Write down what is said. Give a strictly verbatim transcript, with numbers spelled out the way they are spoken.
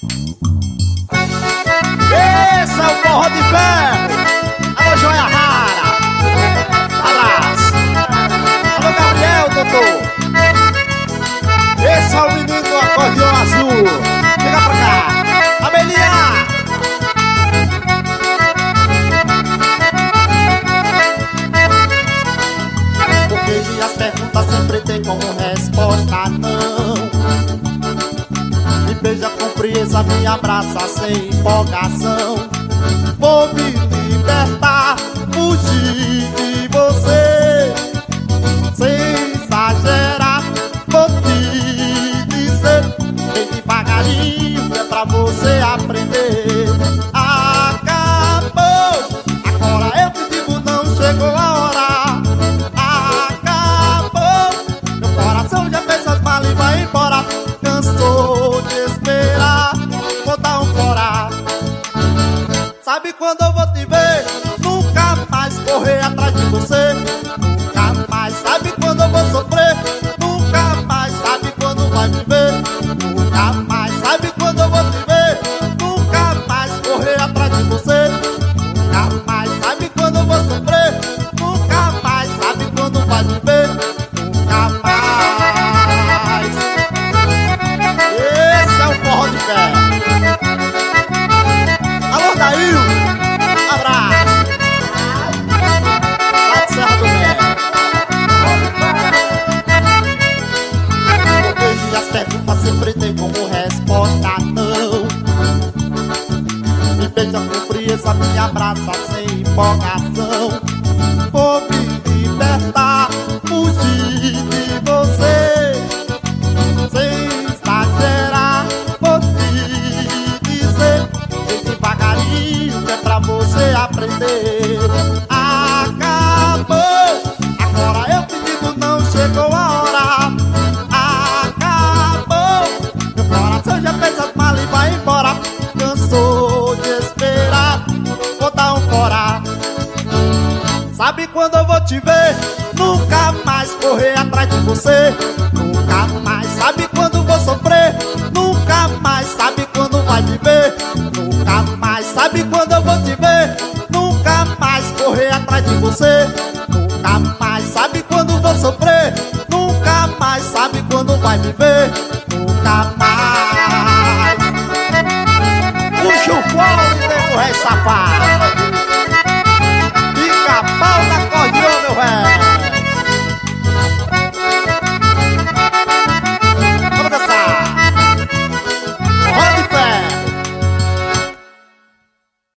Esse é o forró de ferro. Alô, joia rara. Abraço. Alô, Gabriel, doutor. Esse é o menino do acordeão azul. Chega pra cá. Amelinha. Porque minhas perguntas sempre tem como resposta não. Me beija com frieza, me abraça sem empolgação. Vou me libertar, fugir de você. Sem exagerar, vou te dizer bem devagarinho, que é pra você aprender. Acabou, agora eu te digo, não chegou a hora. Acabou, meu coração já fez as malas e vai embora. Cansou de esperar, vou dar um fora. Sabe quando eu vou te ver? Nunca mais correr atrás de você. Nunca mais, sabe quando eu vou sofrer? Nunca mais, sabe quando vai me ver? Nunca mais, sabe quando eu vou te ver? Nunca mais correr atrás de você. Nunca mais, sabe quando eu vou sofrer? Nunca mais, sabe quando vai me ver? Nunca mais. Esse é o forró de ferro. Alô, Daíl. Abraço. Lá de Serra do Mel. Porque minhas perguntas sempre tem como resposta não. Me beija com frieza, me abraça sem empolgação. Vou me libertar, fugir de você. Sem exagerar, vou te dizer bem devagarinho, que é pra você aprender. Acabou, agora eu te digo, não chegou a hora. Acabou, meu coração já fez as malas e vai embora. Cansou de esperar, vou dar um fora. Sabe quando eu vou te ver? Nunca mais correr atrás de você. Nunca mais, sabe quando vou sofrer? Nunca mais, sabe quando vai me ver? Nunca mais, sabe quando eu vou te ver? Nunca mais correr atrás de você. Nunca mais, sabe quando vou sofrer? Nunca mais, sabe quando vai me ver?